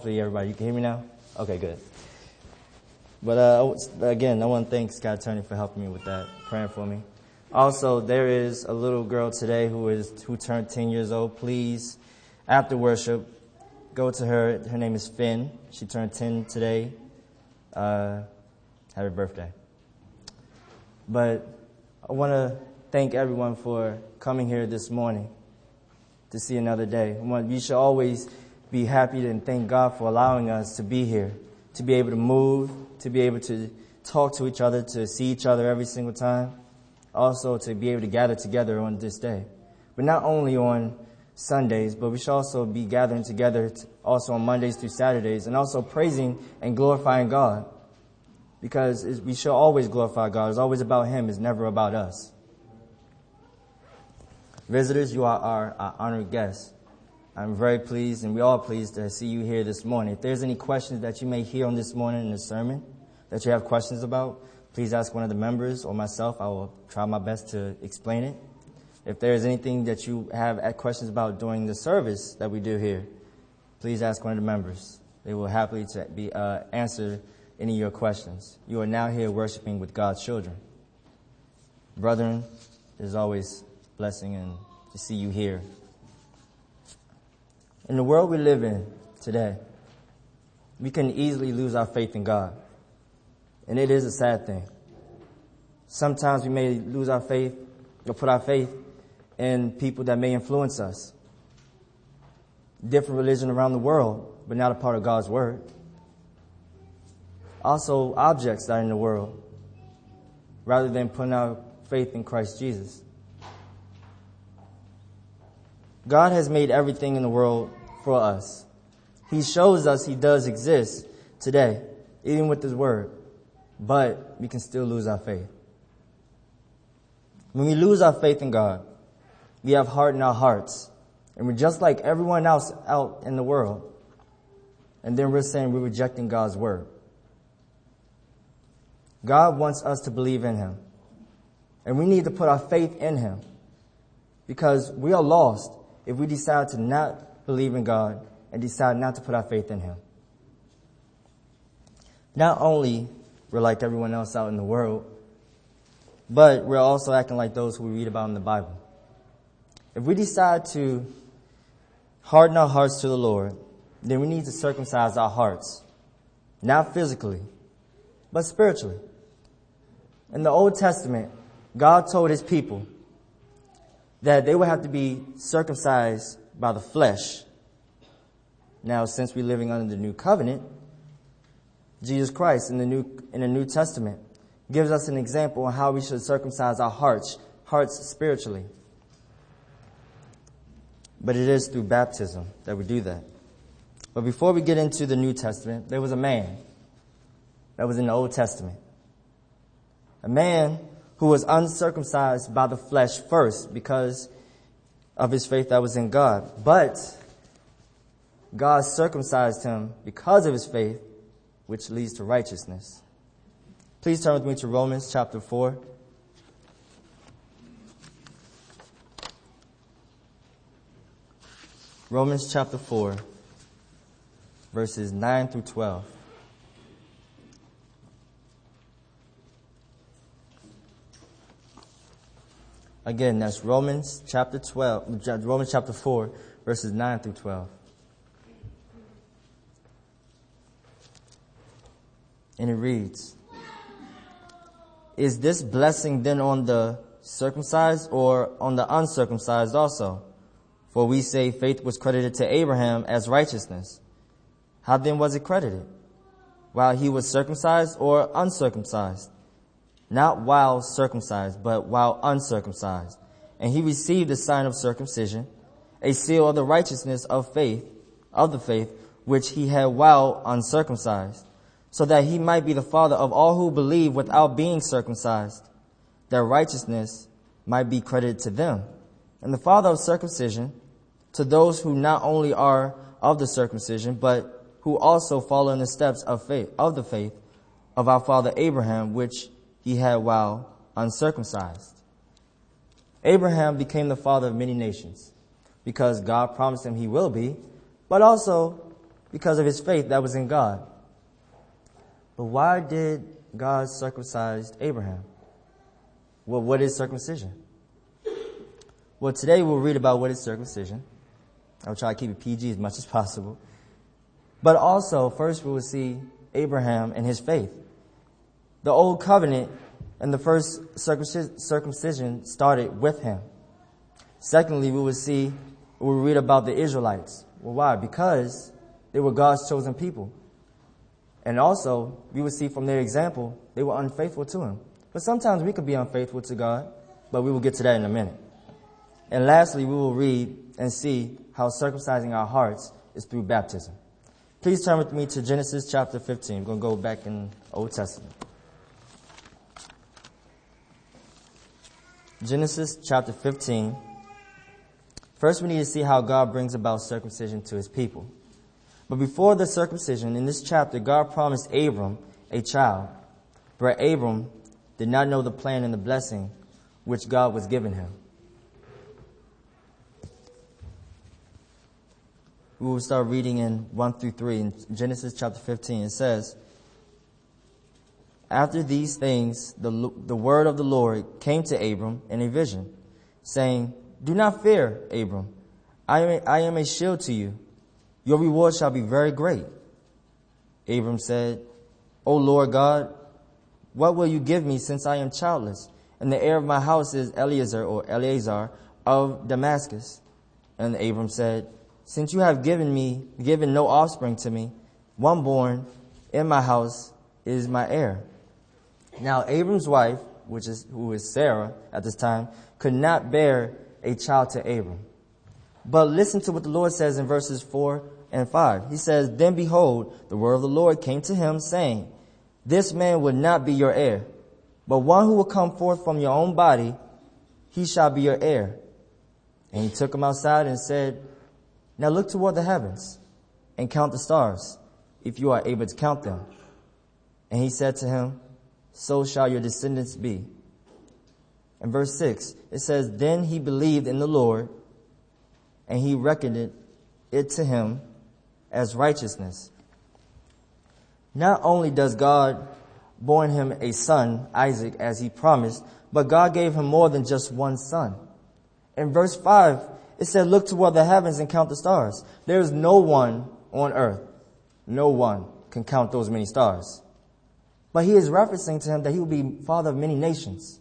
hopefully everybody, you can hear me now? Okay, good. But again, I want to thank Scott Attorney for helping me with that, praying for me. Also, there is a little girl today who turned 10 years old. Please, after worship, go to her. Her name is Finn. She turned 10 today. Happy birthday. But I want to thank everyone for coming here this morning to see another day. You should always be happy and thank God for allowing us to be here, to be able to move, to be able to talk to each other, to see each other every single time. Also to be able to gather together on this day. But not only on Sundays, but we should also be gathering together also on Mondays through Saturdays, and also praising and glorifying God. Because we should always glorify God. It's always about Him. It's never about us. Visitors, you are our honored guests. I'm very pleased, and we're all pleased to see you here this morning. If there's any questions that you may hear on this morning in the sermon that you have questions about, please ask one of the members or myself. I will try my best to explain it. If there is anything that you have questions about during the service that we do here, please ask one of the members. They will happily answer any of your questions. You are now here worshiping with God's children. Brethren, it is always a blessing and to see you here. In the world we live in today, we can easily lose our faith in God. And it is a sad thing. Sometimes we may lose our faith or put our faith in people that may influence us. Different religion around the world, but not a part of God's Word. Also, objects that are in the world, rather than putting our faith in Christ Jesus. God has made everything in the world for us. He shows us He does exist today, even with His Word. But we can still lose our faith. When we lose our faith in God, we have hardened our hearts. And we're just like everyone else out in the world. And then we're saying we're rejecting God's Word. God wants us to believe in Him. And we need to put our faith in Him. Because we are lost if we decide to not believe in God and decide not to put our faith in Him. Not only we're like everyone else out in the world, but we're also acting like those who we read about in the Bible. If we decide to harden our hearts to the Lord, then we need to circumcise our hearts. Not physically, but spiritually. In the Old Testament, God told His people that they would have to be circumcised by the flesh. Now, since we're living under the new covenant, Jesus Christ in the New Testament gives us an example on how we should circumcise our hearts spiritually. But it is through baptism that we do that. But before we get into the New Testament, there was a man that was in the Old Testament. A man who was uncircumcised by the flesh first because of his faith that was in God. But God circumcised him because of his faith, which leads to righteousness. Please turn with me to Romans chapter 4. Romans chapter 4, verses 9 through 12. Again, that's Romans chapter 4, verses 9 through 12. And it reads, "Is this blessing then on the circumcised or on the uncircumcised also? For we say faith was credited to Abraham as righteousness. How then was it credited? While he was circumcised or uncircumcised? Not while circumcised, but while uncircumcised. And he received the sign of circumcision, a seal of the righteousness of the faith which he had while uncircumcised, so that he might be the father of all who believe without being circumcised, that righteousness might be credited to them, and the father of circumcision to those who not only are of the circumcision, but who also follow in the steps of the faith of our father Abraham, which he had while uncircumcised. Abraham became the father of many nations because God promised him he will be, but also because of his faith that was in God. But why did God circumcise Abraham? Well, what is circumcision? Well, today we'll read about what is circumcision. I'll try to keep it PG as much as possible. But also, first we will see Abraham and his faith. The old covenant and the first circumcision started with him. Secondly, we'll read about the Israelites. Well, why? Because they were God's chosen people. And also, we will see from their example, they were unfaithful to him. But sometimes we could be unfaithful to God, but we will get to that in a minute. And lastly, we will read and see how circumcising our hearts is through baptism. Please turn with me to Genesis chapter 15. We're going to go back in the Old Testament. Genesis chapter 15. First, we need to see how God brings about circumcision to his people. But before the circumcision, in this chapter, God promised Abram a child. But Abram did not know the plan and the blessing which God was giving him. We will start reading in 1 through 3 in Genesis chapter 15. It says, After these things, the word of the Lord came to Abram in a vision, saying, Do not fear, Abram. I am a shield to you. Your reward shall be very great. Abram said, O Lord God, what will you give me since I am childless? And the heir of my house is Eleazar of Damascus. And Abram said, Since you have given no offspring to me, one born in my house is my heir. Now Abram's wife, who is Sarah at this time, could not bear a child to Abram. But listen to what the Lord says in verses 4 and 5. He says, Then behold, the word of the Lord came to him, saying, This man will not be your heir, but one who will come forth from your own body, he shall be your heir. And he took him outside and said, Now look toward the heavens and count the stars, if you are able to count them. And he said to him, So shall your descendants be. In verse 6, it says, Then he believed in the Lord, and he reckoned it to him as righteousness. Not only does God born him a son, Isaac, as he promised, but God gave him more than just one son. In verse 5, it said, Look toward the heavens and count the stars. There is no one on earth. No one can count those many stars. But he is referencing to him that he will be father of many nations.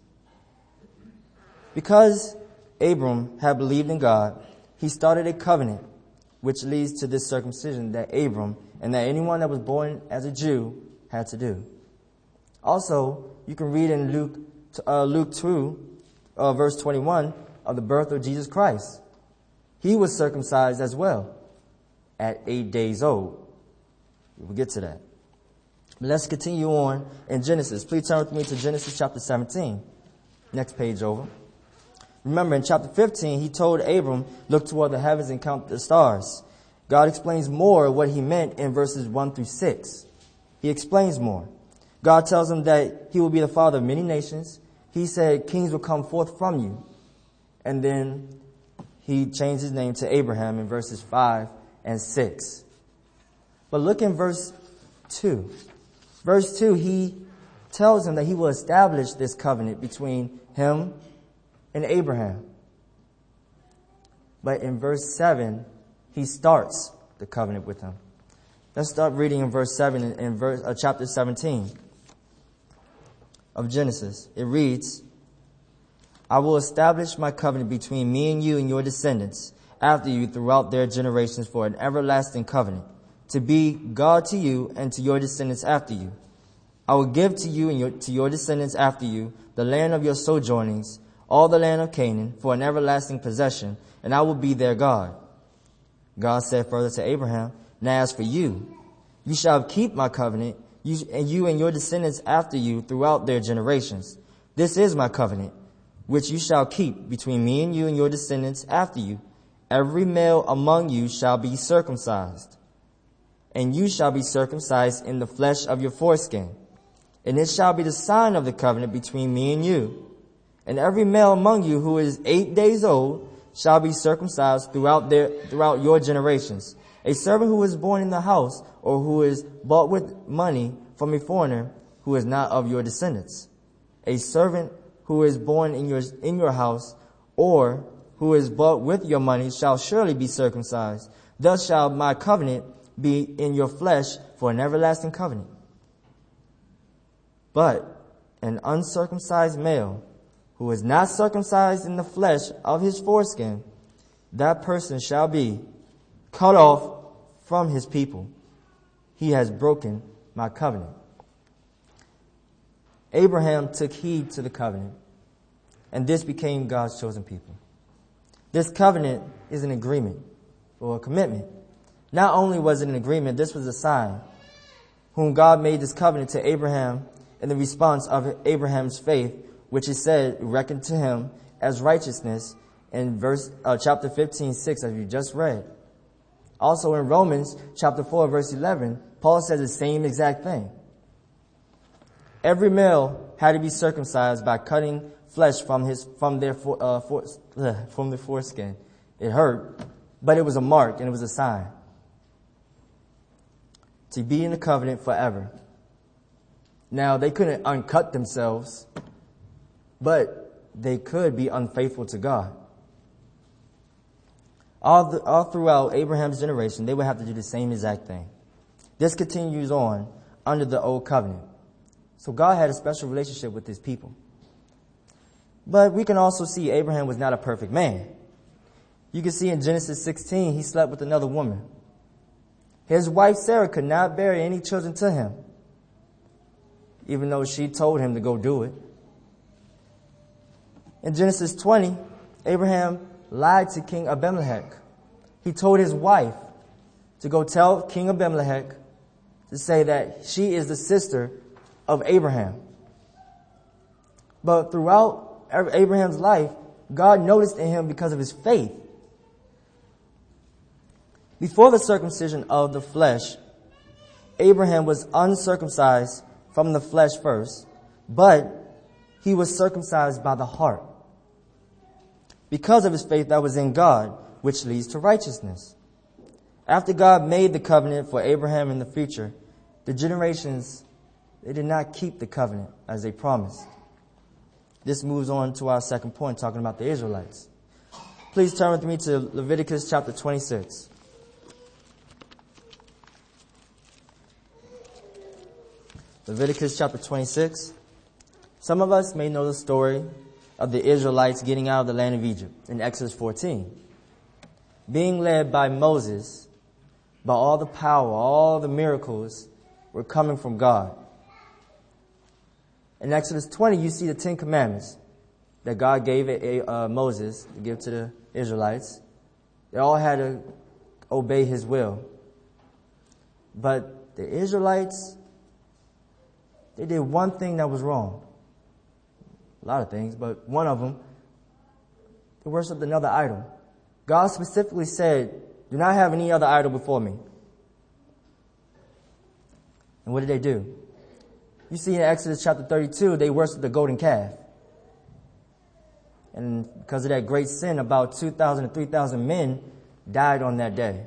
Because Abram had believed in God, he started a covenant, which leads to this circumcision that Abram and that anyone that was born as a Jew had to do. Also, you can read in Luke 2, verse 21, of the birth of Jesus Christ. He was circumcised as well at 8 days old. We'll get to that. But let's continue on in Genesis. Please turn with me to Genesis chapter 17. Next page over. Remember, in chapter 15, he told Abram, Look toward the heavens and count the stars. God explains more what he meant in verses 1 through 6. He explains more. God tells him that he will be the father of many nations. He said kings will come forth from you. And then he changed his name to Abraham in verses 5 and 6. But look in verse 2. Verse 2, he tells him that he will establish this covenant between him and Abraham. But in verse 7, he starts the covenant with him. Let's start reading in verse 7 in chapter 17 of Genesis. It reads, I will establish my covenant between me and you and your descendants after you throughout their generations for an everlasting covenant, to be God to you and to your descendants after you. I will give to you and to your descendants after you the land of your sojournings, all the land of Canaan, for an everlasting possession, and I will be their God. God said further to Abraham, Now as for you, you shall keep my covenant, you and your descendants after you throughout their generations. This is my covenant, which you shall keep between me and you and your descendants after you. Every male among you shall be circumcised, and you shall be circumcised in the flesh of your foreskin. And it shall be the sign of the covenant between me and you. And every male among you who is 8 days old shall be circumcised throughout your generations. A servant who is born in the house or who is bought with money from a foreigner who is not of your descendants. A servant who is born in your house or who is bought with your money shall surely be circumcised. Thus shall my covenant be in your flesh for an everlasting covenant. But an uncircumcised male who is not circumcised in the flesh of his foreskin, that person shall be cut off from his people. He has broken my covenant. Abraham took heed to the covenant, and this became God's chosen people. This covenant is an agreement or a commitment. Not only was it an agreement, this was a sign whom God made this covenant to Abraham in the response of Abraham's faith, which is said reckoned to him as righteousness in chapter 15:6, as you just read. Also in Romans chapter 4, verse 11, Paul says the same exact thing. Every male had to be circumcised by cutting flesh from the foreskin. It hurt, but it was a mark and it was a sign to be in the covenant forever. Now, they couldn't uncut themselves, but they could be unfaithful to God. All throughout Abraham's generation, they would have to do the same exact thing. This continues on under the old covenant. So God had a special relationship with his people. But we can also see Abraham was not a perfect man. You can see in Genesis 16, he slept with another woman. His wife Sarah could not bear any children to him, even though she told him to go do it. In Genesis 20, Abraham lied to King Abimelech. He told his wife to go tell King Abimelech to say that she is the sister of Abraham. But throughout Abraham's life, God noticed in him because of his faith. Before the circumcision of the flesh, Abraham was uncircumcised from the flesh first, but he was circumcised by the heart, because of his faith that was in God, which leads to righteousness. After God made the covenant for Abraham in the future, the generations, they did not keep the covenant as they promised. This moves on to our second point, talking about the Israelites. Please turn with me to Leviticus chapter 26. Leviticus chapter 26. Some of us may know the story of the Israelites getting out of the land of Egypt in Exodus 14. Being led by Moses, by all the power, all the miracles were coming from God. In Exodus 20, you see the 10 Commandments that God gave Moses to give to the Israelites. They all had to obey his will. But the Israelites, they did one thing that was wrong. A lot of things, but one of them, they worshiped another idol. God specifically said, do not have any other idol before me. And what did they do? You see in Exodus chapter 32, they worshiped the golden calf. And because of that great sin, about 2,000 to 3,000 men died on that day.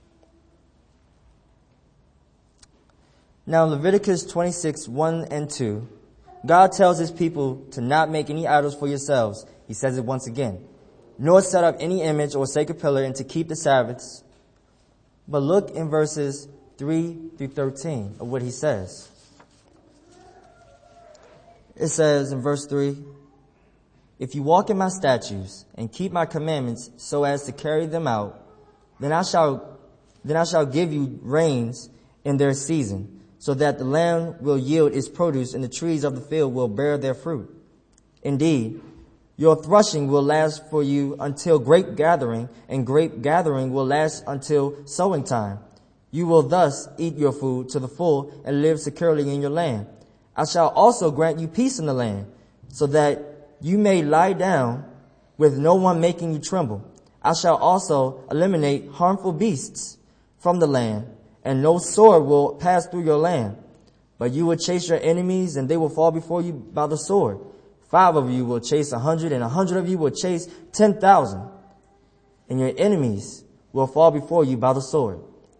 Now, Leviticus 26, 1 and 2, God tells his people to not make any idols for yourselves. He says it once again. Nor set up any image or sacred pillar, and to keep the Sabbaths. But look in verses 3 through 13 of what he says. It says in verse 3, if you walk in my statutes and keep my commandments so as to carry them out, then I shall give you rains in their season, so that the land will yield its produce and the trees of the field will bear their fruit. Indeed, your threshing will last for you until grape gathering, and grape gathering will last until sowing time. You will thus eat your food to the full and live securely in your land. I shall also grant you peace in the land, so that you may lie down with no one making you tremble. I shall also eliminate harmful beasts from the land, and no sword will pass through your land. But you will chase your enemies, and they will fall before you by the sword. 5 of you will chase 100, and 100 of you will chase 10,000. And your enemies will fall before you by the sword.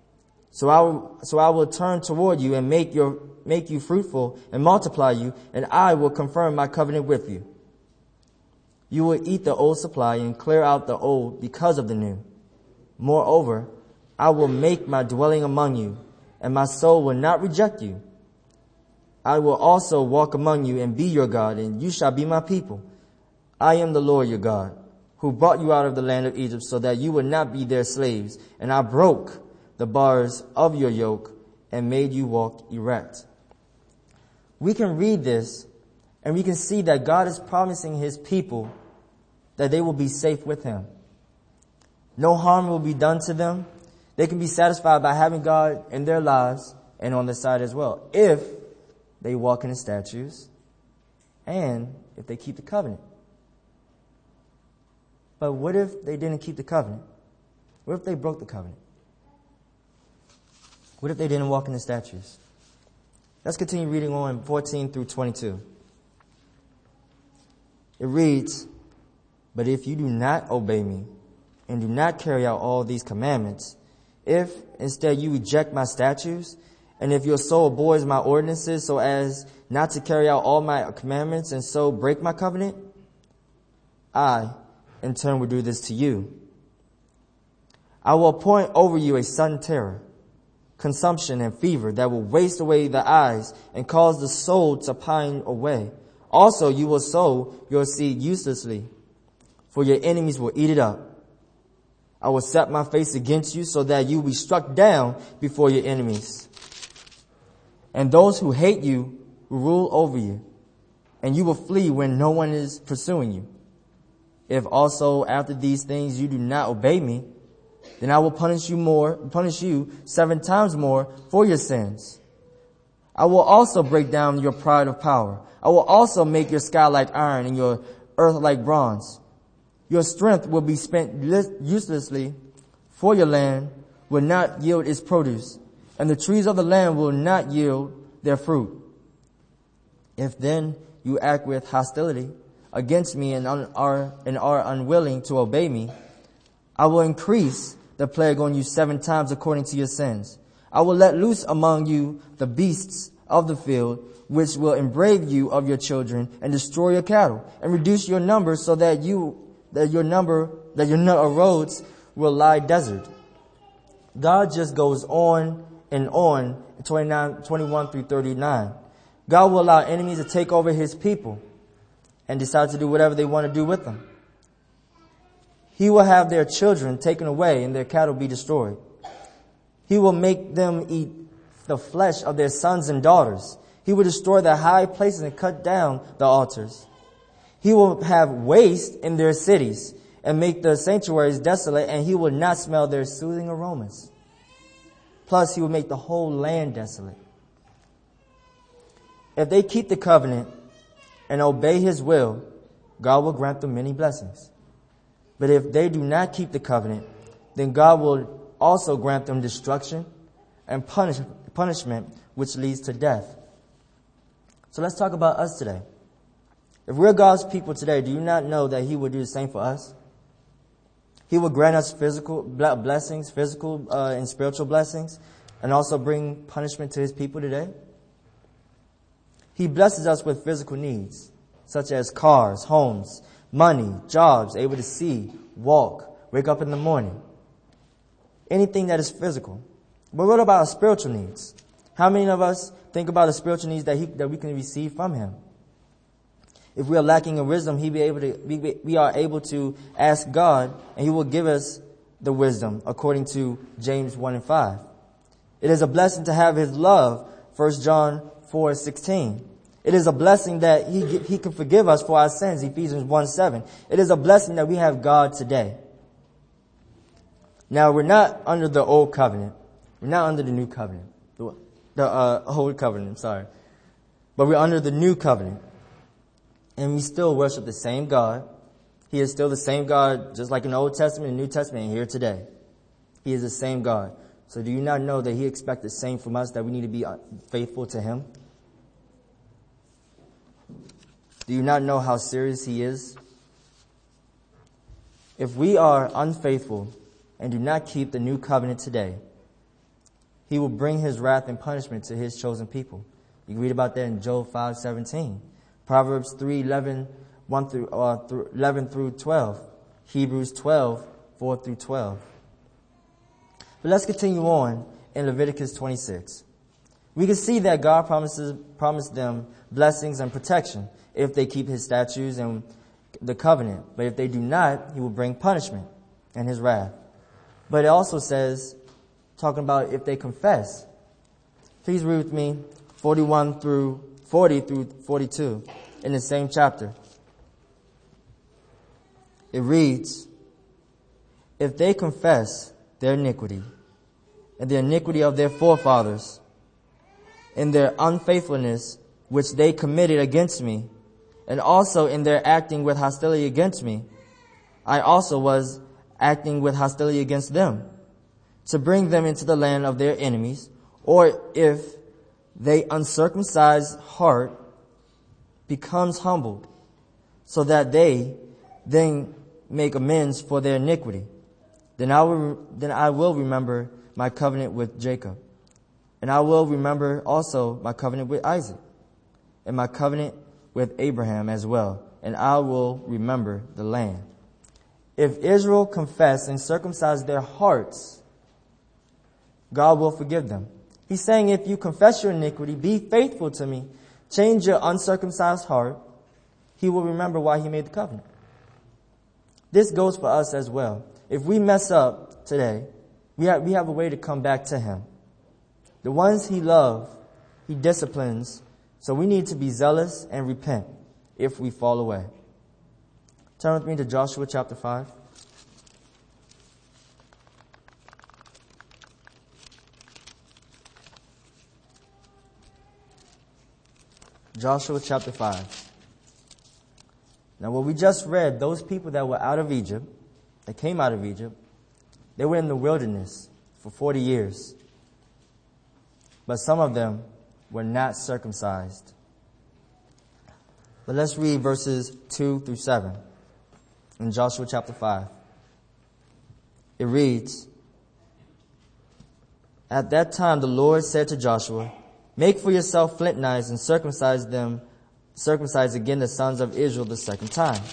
So I will turn toward you and make you fruitful and multiply you, and I will confirm my covenant with you. You will eat the old supply and clear out the old because of the new. Moreover, I will make my dwelling among you, and my soul will not reject you. I will also walk among you and be your God, and you shall be my people. I am the Lord your God, who brought you out of the land of Egypt so that you would not be their slaves, and I broke the bars of your yoke and made you walk erect. We can read this and we can see that God is promising his people that they will be safe with him. No harm will be done to them. They can be satisfied by having God in their lives and on their side as well, if they walk in his statutes and if they keep the covenant. But what if they didn't keep the covenant? What if they broke the covenant? What if they didn't walk in the statutes? Let's continue reading on 14 through 22. It reads, "But if you do not obey me and do not carry out all these commandments, if instead you reject my statutes, and if your soul abhors my ordinances so as not to carry out all my commandments and so break my covenant, I in turn will do this to you. I will appoint over you a sudden terror, consumption and fever that will waste away the eyes and cause the soul to pine away. Also you will sow your seed uselessly, for your enemies will eat it up. I will set my face against you so that you will be struck down before your enemies. And those who hate you will rule over you, and you will flee when no one is pursuing you. If also after these things you do not obey me, then I will punish you 7 times more for your sins. I will also break down your pride of power. I will also make your sky like iron and your earth like bronze. Your strength will be spent uselessly, for your land will not yield its produce, and the trees of the land will not yield their fruit. If then you act with hostility against me and are unwilling to obey me, I will increase the plague on you 7 times according to your sins. I will let loose among you the beasts of the field, which will embrave you of your children and destroy your cattle and reduce your number so that your roads will lie desert." God just goes on and on, 21 through 39. God will allow enemies to take over his people and decide to do whatever they want to do with them. He will have their children taken away and their cattle be destroyed. He will make them eat the flesh of their sons and daughters. He will destroy the high places and cut down the altars. He will have waste in their cities and make the sanctuaries desolate, and he will not smell their soothing aromas. Plus, he will make the whole land desolate. If they keep the covenant and obey his will, God will grant them many blessings. But if they do not keep the covenant, then God will also grant them destruction and punishment, which leads to death. So let's talk about us today. If we're God's people today, do you not know that he will do the same for us? He will grant us physical blessings, physical and spiritual blessings, and also bring punishment to his people today. He blesses us with physical needs, such as cars, homes, money, jobs, able to see, walk, wake up in the morning. Anything that is physical. But what about our spiritual needs? How many of us think about the spiritual needs that we can receive from him? If we are lacking in wisdom, we are able to ask God, and he will give us the wisdom, according to James 1 and 5. It is a blessing to have his love, 1 John 4:16. It is a blessing that he can forgive us for our sins, Ephesians 1:7. It is a blessing that we have God today. Now, we're not under the old covenant. We're not under the new covenant. The old covenant, sorry. But we're under the new covenant. And we still worship the same God. He is still the same God, just like in the Old Testament and New Testament, and here today. He is the same God. So do you not know that he expects the same from us, that we need to be faithful to him? Do you not know how serious he is? If we are unfaithful and do not keep the new covenant today, he will bring his wrath and punishment to his chosen people. You can read about that in Job 5:17. Proverbs 3:11, 11 through 12. Hebrews 12:4 through 12. But let's continue on in Leviticus 26. We can see that God promised them blessings and protection if they keep his statutes and the covenant. But if they do not, he will bring punishment and his wrath. But it also says, talking about if they confess. Please read with me 41 through 40 through 42 in the same chapter. It reads, if they confess their iniquity and the iniquity of their forefathers in their unfaithfulness which they committed against me, and also in their acting with hostility against me, I also was acting with hostility against them, to bring them into the land of their enemies, or if they uncircumcised heart becomes humbled, so that they then make amends for their iniquity, then I will remember my covenant with Jacob, and I will remember also my covenant with Isaac, and my covenant with Abraham as well, and I will remember the land. If Israel confess and circumcise their hearts, God will forgive them. He's saying if you confess your iniquity, be faithful to me, change your uncircumcised heart, he will remember why he made the covenant. This goes for us as well. If we mess up today, we have a way to come back to him. The ones he loves, he disciplines, so we need to be zealous and repent if we fall away. Turn with me to Joshua chapter 5. Joshua chapter 5. Now what we just read, those people that were out of Egypt, that came out of Egypt, they were in the wilderness for 40 years. But some of them were not circumcised. But let's read verses 2 through 7 in Joshua chapter 5. It reads, at that time the Lord said to Joshua, make for yourself flint knives and circumcise again the sons of Israel the second time.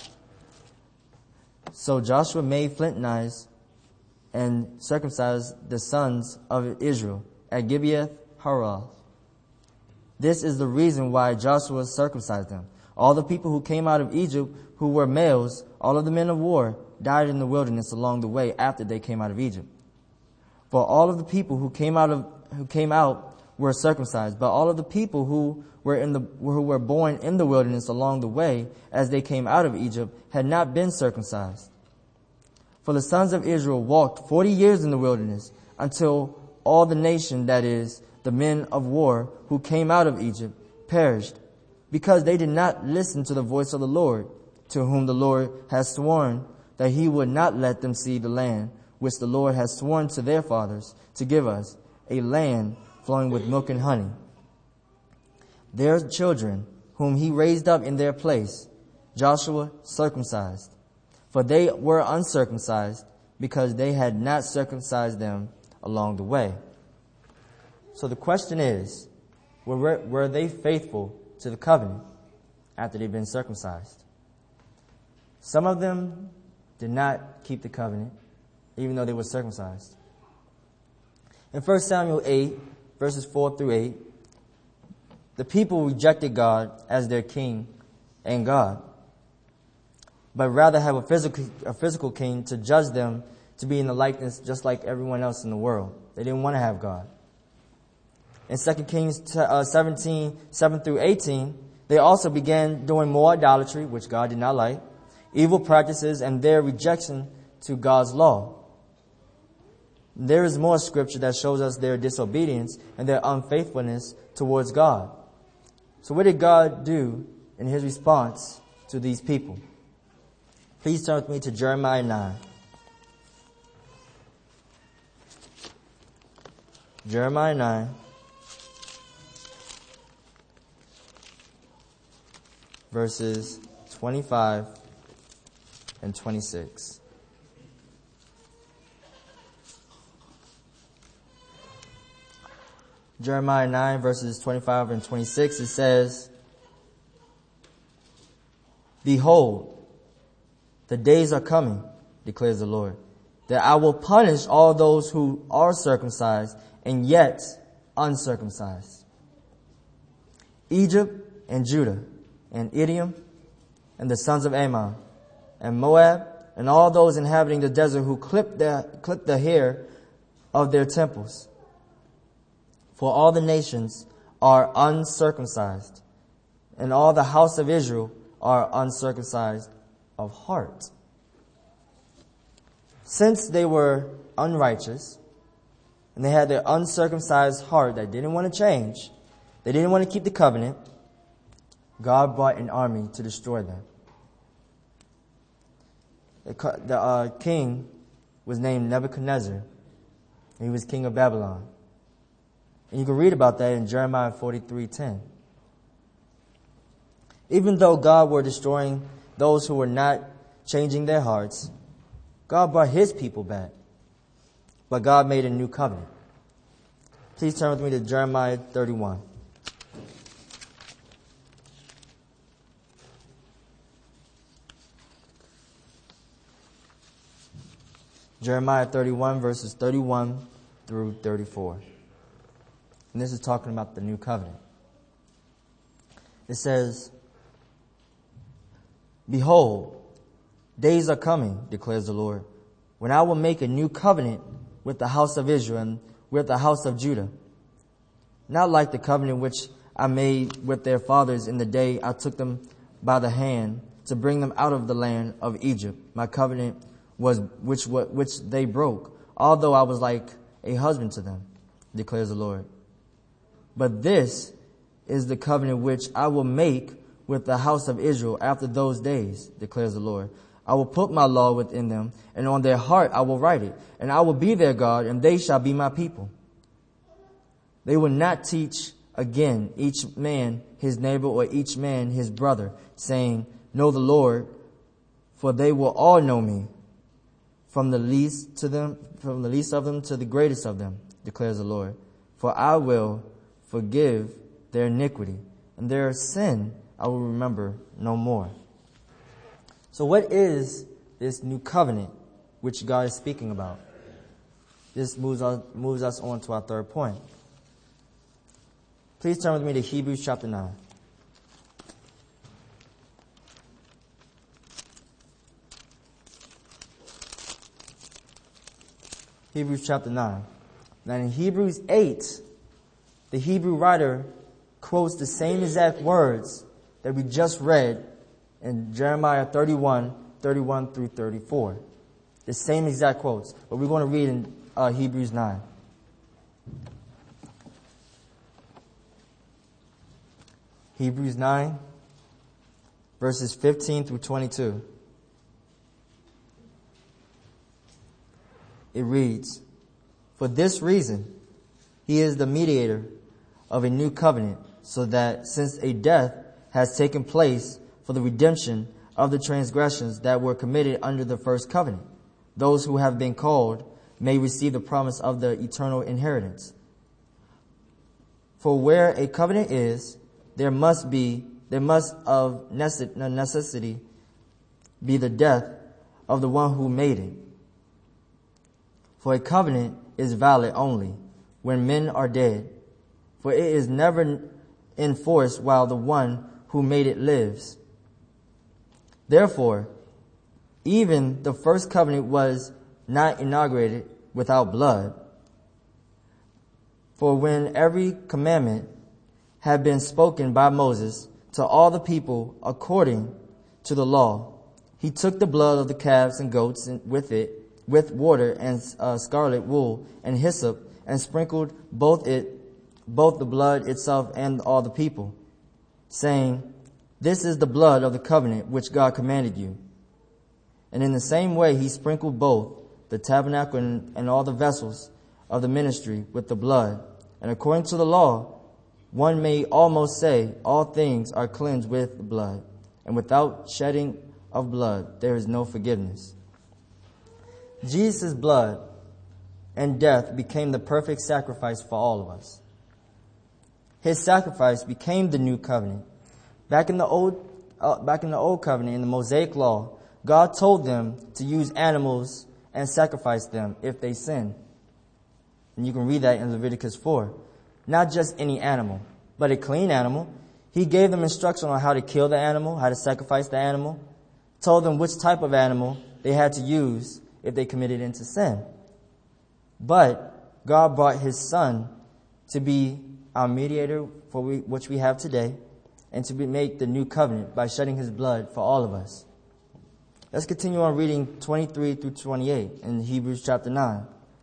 So Joshua made flint knives and circumcised the sons of Israel at Gibeath Haroth. This is the reason why Joshua circumcised them. All the people who came out of Egypt who were males, all of the men of war, died in the wilderness along the way after they came out of Egypt. For all of the people who came out were circumcised, but all of the people who were born in the wilderness along the way as they came out of Egypt had not been circumcised. For the sons of Israel walked 40 years in the wilderness until all the nation, that is, the men of war who came out of Egypt, perished, because they did not listen to the voice of the Lord, to whom the Lord has sworn that he would not let them see the land which the Lord has sworn to their fathers to give us, a land flowing with milk and honey. Their children, whom he raised up in their place, Joshua circumcised, for they were uncircumcised, because they had not circumcised them along the way. So the question is, were they faithful to the covenant after they've been circumcised? Some of them did not keep the covenant, even though they were circumcised. In 1 Samuel 8, verses 4 through 8, the people rejected God as their king and God, but rather have a physical king to judge them to be in the likeness just like everyone else in the world. They didn't want to have God. In 2 Kings 17, 7 through 18, they also began doing more idolatry, which God did not like, evil practices, and their rejection to God's law. There is more scripture that shows us their disobedience and their unfaithfulness towards God. So what did God do in his response to these people? Please turn with me to Jeremiah 9. Jeremiah 9. Verses 25 and 26. Jeremiah 9 verses 25 and 26, it says, "Behold, the days are coming, declares the Lord, that I will punish all those who are circumcised and yet uncircumcised. Egypt and Judah and Edom and the sons of Ammon and Moab and all those inhabiting the desert who clip the hair of their temples. For all the nations are uncircumcised, and all the house of Israel are uncircumcised of heart." Since they were unrighteous, and they had their uncircumcised heart that didn't want to change, they didn't want to keep the covenant, God brought an army to destroy them. The king was named Nebuchadnezzar, and he was king of Babylon. And you can read about that in Jeremiah 43:10. Even though God were destroying those who were not changing their hearts, God brought his people back. But God made a new covenant. Please turn with me to Jeremiah 31. Jeremiah 31 verses 31 through 34. And this is talking about the new covenant. It says, "Behold, days are coming, declares the Lord, when I will make a new covenant with the house of Israel and with the house of Judah. Not like the covenant which I made with their fathers in the day I took them by the hand to bring them out of the land of Egypt. My covenant was which they broke, although I was like a husband to them, declares the Lord. But this is the covenant which I will make with the house of Israel after those days, declares the Lord. I will put my law within them, and on their heart I will write it, and I will be their God, and they shall be my people. They will not teach again each man his neighbor or each man his brother, saying, Know the Lord, for they will all know me, from the least of them to the greatest of them, declares the Lord. For I will forgive their iniquity, and their sin I will remember no more." So what is this new covenant which God is speaking about? This moves us on to our third point. Please turn with me to Hebrews chapter 9. Hebrews chapter 9. Now in Hebrews 8, the Hebrew writer quotes the same exact words that we just read in Jeremiah 31 through 34. The same exact quotes. But we're going to read in Hebrews 9. Hebrews 9, verses 15 through 22. It reads, "For this reason, he is the mediator of a new covenant, so that since a death has taken place for the redemption of the transgressions that were committed under the first covenant, those who have been called may receive the promise of the eternal inheritance. For where a covenant is, there must of necessity be the death of the one who made it. For a covenant is valid only when men are dead, for it is never in force while the one who made it lives. Therefore, even the first covenant was not inaugurated without blood. For when every commandment had been spoken by Moses to all the people according to the law, he took the blood of the calves and goats and with water and scarlet wool and hyssop, and sprinkled both the blood itself and all the people, saying, This is the blood of the covenant which God commanded you. And in the same way he sprinkled both the tabernacle and all the vessels of the ministry with the blood. And according to the law, one may almost say all things are cleansed with blood, and without shedding of blood there is no forgiveness. Jesus' blood and death became the perfect sacrifice for all of us. His sacrifice became the new covenant. Back in the old covenant, in the Mosaic law, God told them to use animals and sacrifice them if they sinned. And you can read that in Leviticus 4. Not just any animal, but a clean animal. He gave them instruction on how to kill the animal, how to sacrifice the animal, told them which type of animal they had to use if they committed into sin. But God brought His Son to be our mediator for which we have today, and to make the new covenant by shedding His blood for all of us. Let's continue on reading 23 through 28 in Hebrews chapter 9.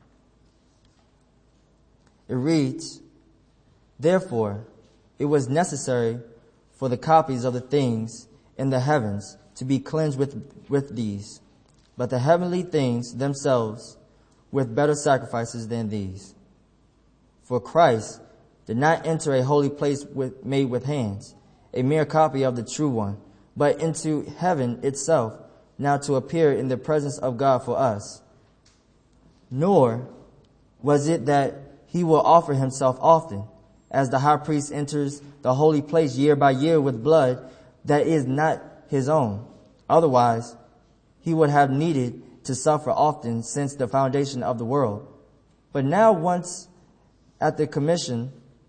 It reads, "Therefore, it was necessary for the copies of the things in the heavens to be cleansed with these, but the heavenly things themselves with better sacrifices than these. For Christ did not enter a holy place made with hands, a mere copy of the true one, but into heaven itself, now to appear in the presence of God for us. Nor was it that He will offer Himself often, as the high priest enters the holy place year by year with blood that is not his own. Otherwise, He would have needed to suffer often since the foundation of the world. But now once at the commission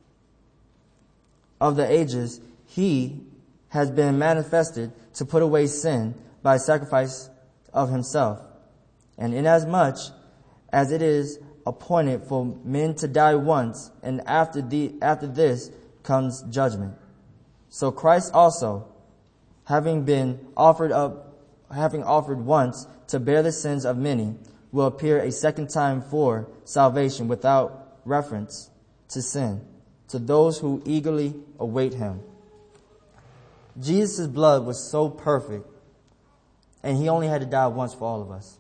of the ages, He has been manifested to put away sin by sacrifice of Himself. And inasmuch as it is appointed for men to die once, and after this comes judgment. So Christ also, having offered once to bear the sins of many, will appear a second time for salvation without reference to sin, to those who eagerly await Him." Jesus' blood was so perfect, and He only had to die once for all of us.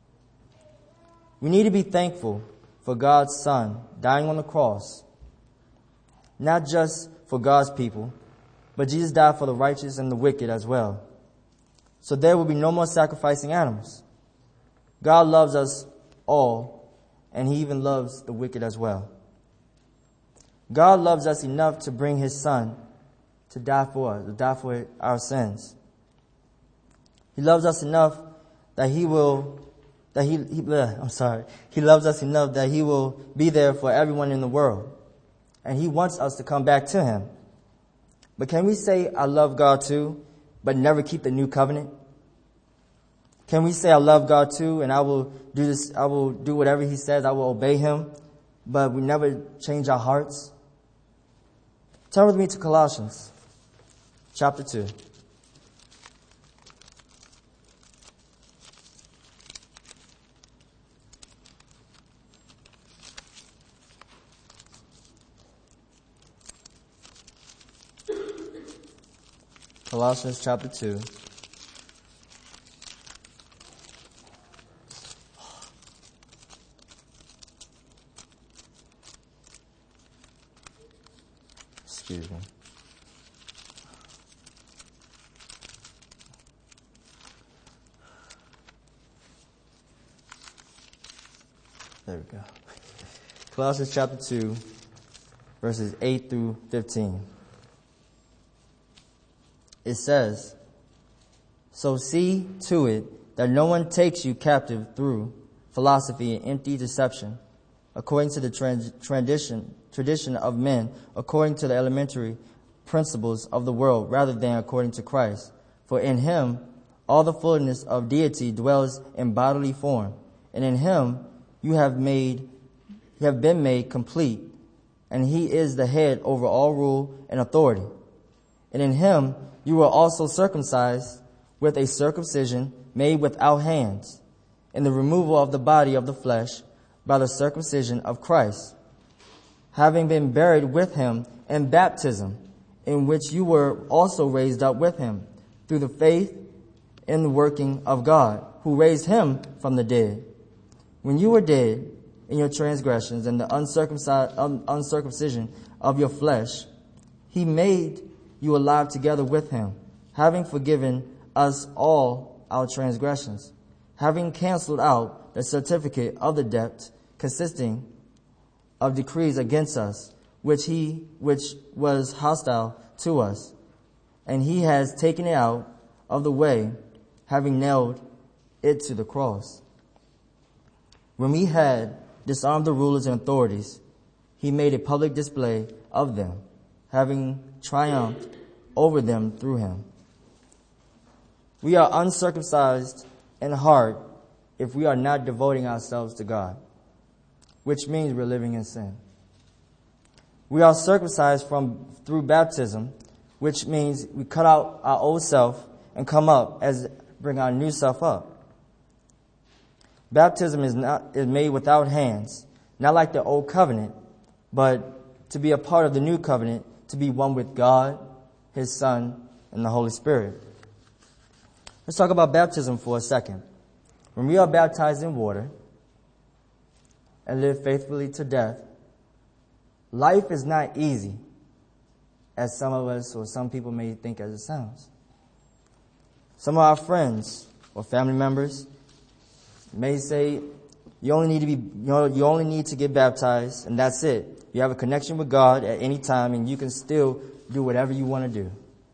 We need to be thankful for God's Son dying on the cross, not just for God's people, but Jesus died for the righteous and the wicked as well. So there will be no more sacrificing animals. God loves us all, and He even loves the wicked as well. God loves us enough to bring His Son to die for us, to die for our sins. He loves us enough that He loves us enough that He will be there for everyone in the world. And He wants us to come back to Him. But can we say, "I love God too," but never keep the new covenant? Can we say, "I love God too, and I will do this, I will do whatever He says, I will obey Him," but we never change our hearts? Turn with me to Colossians chapter 2. Colossians chapter 2. Excuse me. There we go. Colossians chapter 2, verses 8 through 15. It says, "So see to it that no one takes you captive through philosophy and empty deception, according to the tradition of men, according to the elementary principles of the world, rather than according to Christ. For in Him all the fullness of deity dwells in bodily form, and in Him you have been made complete, and He is the head over all rule and authority. And in Him you were also circumcised with a circumcision made without hands, in the removal of the body of the flesh by the circumcision of Christ, having been buried with Him in baptism, in which you were also raised up with Him, through the faith in the working of God, who raised Him from the dead. When you were dead in your transgressions and the uncircumcision of your flesh, He made you alive together with Him, having forgiven us all our transgressions, having canceled out the certificate of the debt consisting of decrees against us, which was hostile to us, and he has taken it out of the way, having nailed it to the cross. When we had disarmed the rulers and authorities, he made a public display of them, having triumphed over them through him. We are uncircumcised in heart if we are not devoting ourselves to God, which means we're living in sin. We are circumcised through baptism, which means we cut out our old self and bring our new self up. Baptism is made without hands, not like the old covenant, but to be a part of the new covenant, to be one with God, His Son, and the Holy Spirit. Let's talk about baptism for a second. When we are baptized in water and live faithfully to death, life is not easy, as some of us or some people may think as it sounds. Some of our friends or family members may say, you only need to get baptized and that's it. You have a connection with God at any time and you can still do whatever you want to do.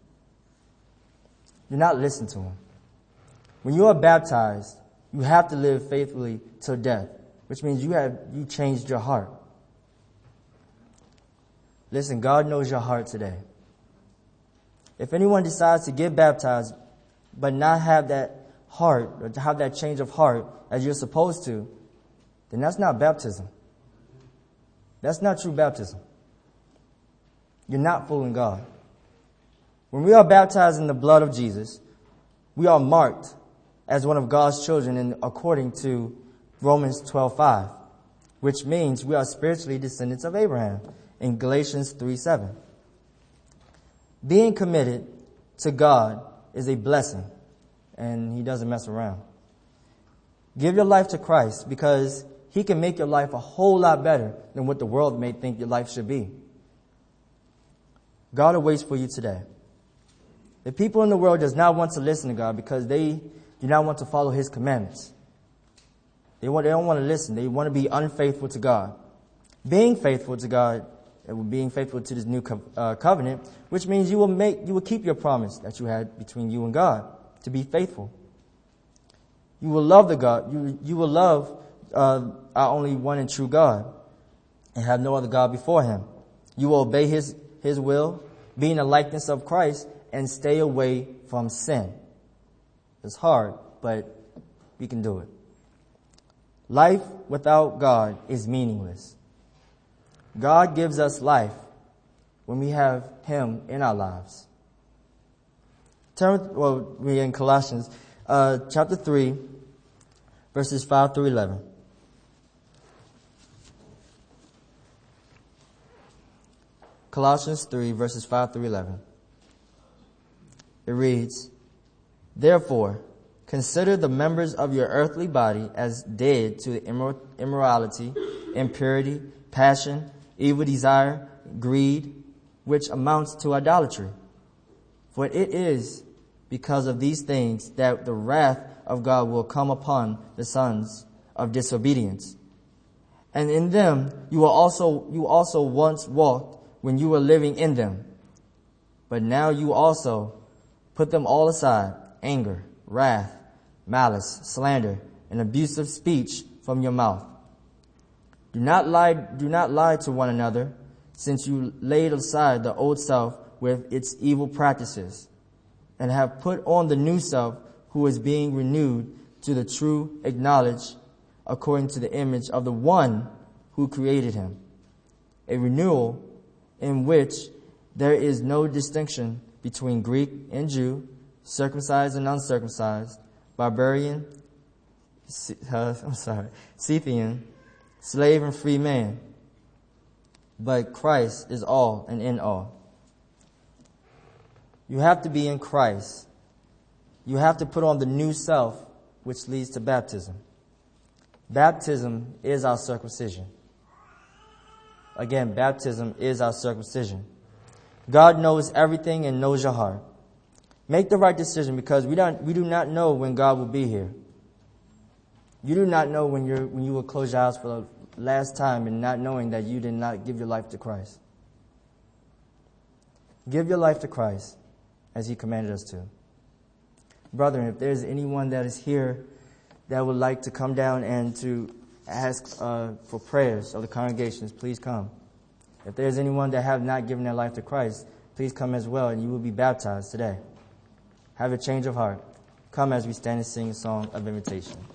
Do not listen to them. When you are baptized, you have to live faithfully till death, which means you changed your heart. Listen, God knows your heart today. If anyone decides to get baptized but not have that heart or to have that change of heart as you're supposed to, then that's not baptism. That's not true baptism. You're not fooling God. When we are baptized in the blood of Jesus, we are marked as one of God's children according to Romans 12:5, which means we are spiritually descendants of Abraham in Galatians 3:7. Being committed to God is a blessing, and He doesn't mess around. Give your life to Christ because He can make your life a whole lot better than what the world may think your life should be. God awaits for you today. The people in the world does not want to listen to God because they do not want to follow His commandments. They don't want to listen. They want to be unfaithful to God. Being faithful to God and being faithful to this new covenant, which means you will keep your promise that you had between you and God to be faithful. You will love the God. You will love our only one and true God and have no other God before Him. You will obey His will, be in the likeness of Christ, and stay away from sin. It's hard, but we can do it. Life without God is meaningless. God gives us life when we have Him in our lives. We're in Colossians chapter 3, verses 5 through 11. Colossians 3, verses 5 through 11. It reads, "Therefore, consider the members of your earthly body as dead to immorality, impurity, passion, evil desire, greed, which amounts to idolatry. For it is because of these things that the wrath of God will come upon the sons of disobedience. And in them you also once walked when you were living in them. But now you also put them all aside, anger, wrath, malice, slander, and abusive speech from your mouth. Do not lie to one another, since you laid aside the old self with its evil practices, and have put on the new self, who is being renewed to the true knowledge according to the image of the one who created him. A renewal in which there is no distinction between Greek and Jew, circumcised and uncircumcised, barbarian, Scythian, slave and free man. But Christ is all and in all." You have to be in Christ. You have to put on the new self, which leads to baptism. Baptism is our circumcision. Again, baptism is our circumcision. God knows everything and knows your heart. Make the right decision, because we do not know when God will be here. You do not know when you will close your eyes for the last time and not knowing that you did not give your life to Christ. Give your life to Christ as he commanded us to. Brethren, if there's anyone that is here that would like to come down and to ask for prayers of the congregations, please come. If there's anyone that have not given their life to Christ, please come as well, and you will be baptized today. Have a change of heart. Come as we stand and sing a song of invitation.